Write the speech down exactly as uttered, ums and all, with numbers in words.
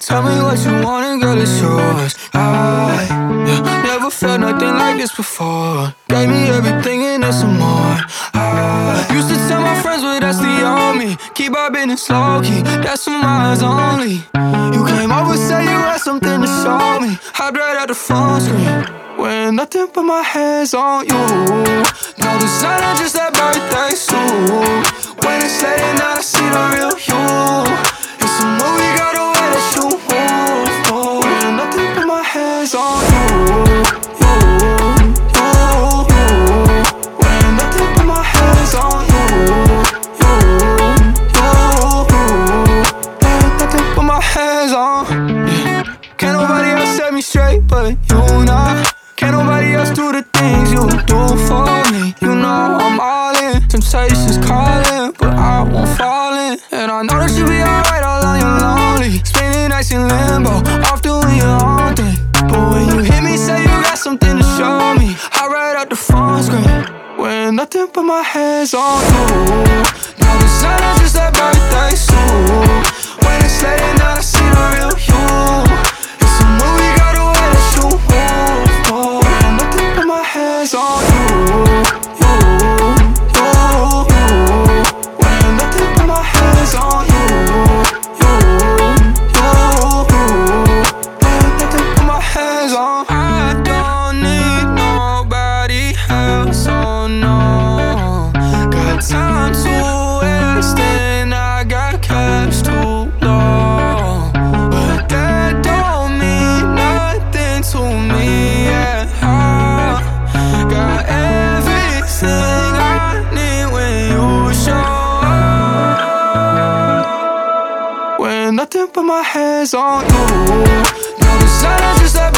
Tell me what you want and girl, it's yours. I yeah, never felt nothing like this before. Gave me everything and then some more. I used to tell my friends, but that's the old me. Keep our business low key, that's for my eyes only. You came over, say you had something to show me. Hide right at the phone screen when nothing but my hands on you. No designer, just that birthday suit. When it's late at night, I see the real you. It's a movie, got the way that you move, move. When nothing but my hands on you, you, you, you. When nothing but my hands on you, you, you, you. When nothing but my hands on. Yeah. Can't nobody else set me straight but you now. Can't nobody else do the things you do for me. You know I'm all in. Temptations calling, but I won't fall in. And I know that you'll be alright all on your lonely. Spending nights in limbo, off doing your own thing. But when you hit me, say you got something to show me. I write out the phone screen when nothing but my hands on you. No designer, just that birthday suit. When it's late at night, I see the real you. It's a movie, got the way that you move, move. When nothing but my hands on you, you, you, you. When nothing but my hands on you, you, you, you. When nothing but my hands on. I don't need nobody else, oh no. Got time to waste and I got cash too long. But that don't mean nothing to me, yeah. I got everything I need when you show up. When nothing but my hands on you. No designer, just that